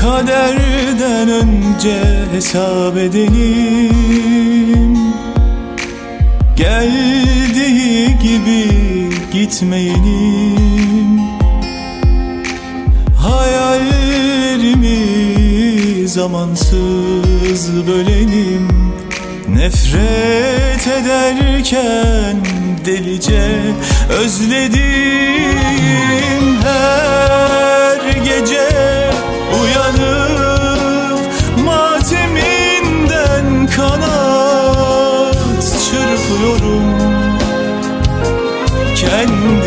Kaderden önce hesap edelim, geldiği gibi gitmeyelim. Hayallerimi zamansız bölelim, nefret ederken delice özledim. Her gece uyanıp mateminden kanat çırpıyorum. Kendi